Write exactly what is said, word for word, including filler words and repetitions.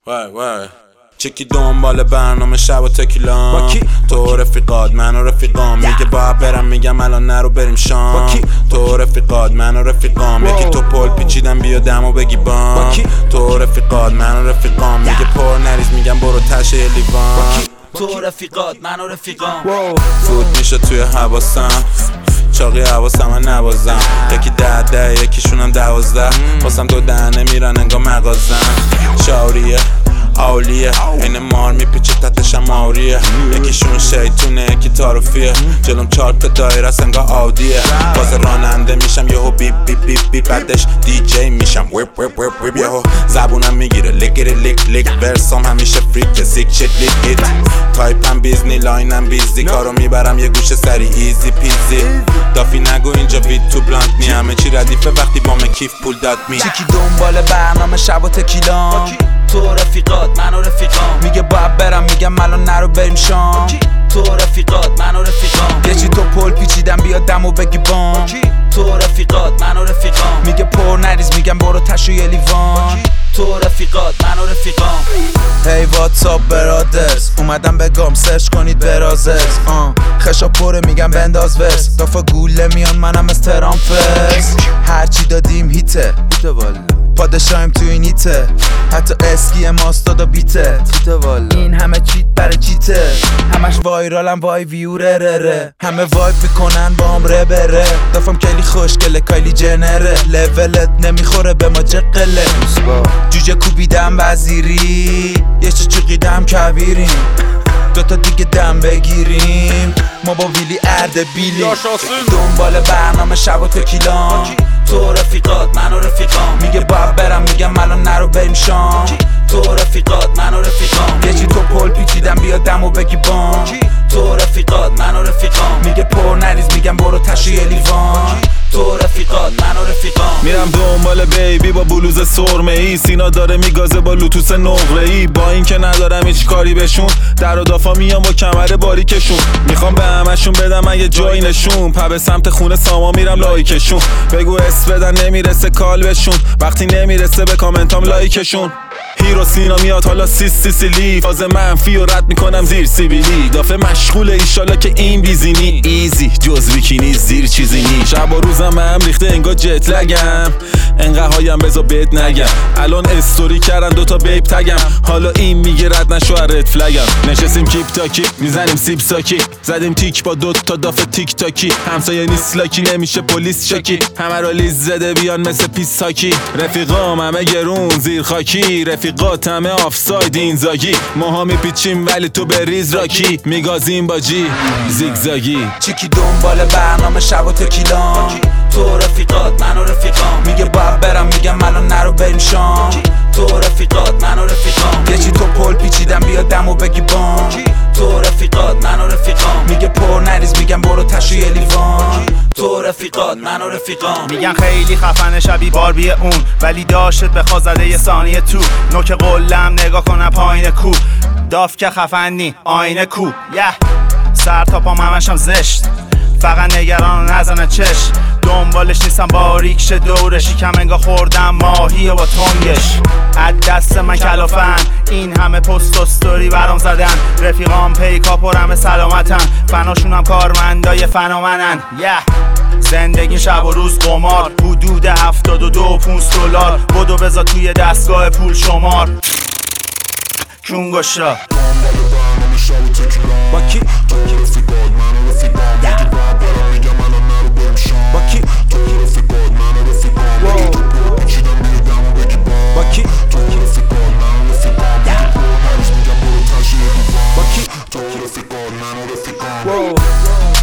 وای وای چکی دنبال برنامه شب و تکیلام تو رفیقات من و رفیقام میگه باید برم میگم الان نرو بریم شام تو رفیقات من و رفیقام یکی تو پل پیچیدم بیا دمو بگی بام تو رفیقات من و رفیقام میگه پر نریز میگم برو تشه یه لیوان تو رفیقات من و رفیقام فوت میشه توی حواسم چاقی حواسم من نوازم یکی ده ده یکیشونم دوازده واسم دو دهنه میرن انگا مغازم شاوریه اولیه این مار میپیچه تتشم ماوریه یکیشون شیطونه یکی تاروفیه جلوم چار تا دایره است انگا آودیه واسه راننده میشم یهو بیپ بیپ بیپ بیپ بعدش دی جی میشم ویپ ویپ ویپ ویپ یهو زبونم میگیره لیکیری لیک لیک ورسام همیشه فریک سیک شیت لیک ایت تایپم بیزنی لاینم بیزی کارو میبرم یه گوشه سری ایزی پیزی دافی نگو اینجا وید تو بلانت می همه چی ردیفه وقتی با من کیف پول داد می چکی دنبال برنامه شب و تکیلام تو رفیقات من و رفیقام میگه باید برم میگم الان نرو بریم شام تو رفیقات من و رفیقام یه چی تو پل پیچیدم بیا دمو بگی بام تو رفیقات من و رفیقام میگه پر نریز میگم برو تشو یه لیوان تو رفیقات من و رفیقام هی واتساپ برادرز اومدم بگم سرچ کنید برازرز آن خشا پره میگم بنداز ورس دافا گوله میان منم از ترامفرز هرچی دادیم هیته هیته والا پادشاهیم تو این هیته حتی اسکی ماست دادا بیته هیته والا این همه چیت برای چیته همش وایرالم وای ویو ره ره ره همه وایب میکنن با هم ره بره دافم کلی خوشگله کایلی جنره لولت نمیخوره به ما جقله جوجه کوبیدم وزیری یه چه چقیدم کویریم دوتا دیگه دم بگیریم ما با ویلی ارده بیلی دنبال برنامه شب و تکیلام تو رفیقات من و رفیقام میگه باید برم میگم الان نرو بریم شام تو رفیقات من و رفیقام یه چی تو پل پیچیدم بیا دمو بگی بام تو رفیقات من و رفیقام میگه پر نریز میگم برو تشو یه لیوان تو رفیقات من و رفیقام میرم دنبال بیبی با بلوز سرمه ای سینا داره میگازه با لوتوس نقره ای با این که ندارم هیچ کاری بهشون در و دافا میام با کمر باریکشون میخوام به همشون بدم اگه جایی نشون پا سمت خونه ساما میرم لایکشون بگو اس بدن نمیرسه کال بهشون وقتی نمیرسه به کامنتام لایکشون هیرو سینا میاد حالا سیس سیسیلی فاز منفی و رد میکنم زیر سیبیلی دافه مشغوله ایشالا که این بیزینی ایزی جز بیکینی زیر چیزی نی شب و روزم هم ریخته انگا جت لگم انقدر هایم بزا بهت نگم الان استوری کردن دوتا بیب تگم حالا این میگه رد نشو رد فلگم نشستیم کیپ تاکی میزنیم سیب ساکی زدیم تیک با دوتا دافه تیک تاکی همسایه نیست لاکی نمیشه پلیس شکی همه رو لیز زده بیان مثل پیس هاکی رفیقام همه گرون زیر خاکی رفیقات همه آفساید این زاگی ماها میپیچیم ولی تو بریز راکی میگازیم با جی زیگزاگی چکی دنبال برنامه شب و تکیلام تو رفیقات من و رفیقام میگه باید برم میگم الان نرو بریم شام تو رفیقات من و رفیقام یه چی تو پل پیچیدم بیا دمو بگی بام تو رفیقات من و رفیقام میگه پر نریز میگم برو تشو یه لیوان تو رفیقات من و رفیقام میگن خیلی خفنه شبی باربی اون ولی داشت به خوازده یه ثانیه تو نوک قلم نگاه کنم پایین کو داف که خفنی آینه کو یه سر تا پام همشم زشت فقط نگران نزنه چش دنبالش نیستم باریک شه دورشی کم انگا خوردم ماهی با تنگش از دست من کلافن این همه پست و ستوری برام زدن رفیقام پیکا پرم سلامتن فناشونم کارمندای فنامنن یه yeah. زندگی شب و روز قمار حدود هفتاد و دو پونس دلار بدو بذار توی دستگاه پول شمار کونگوشا با کی؟ تو رفیقات من و رفیقام میگه باید برم میگم الان نرو بریم شام با کی؟ تو رفیقات من و رفیقام میگه تو پول پیچیدم بیا دمو بگی بام با کی؟ تو رفیقات من و رفیقام میگه پر نریز میگم برو تشو یه لیوان با کی؟ تو رفیقات من و رفیقام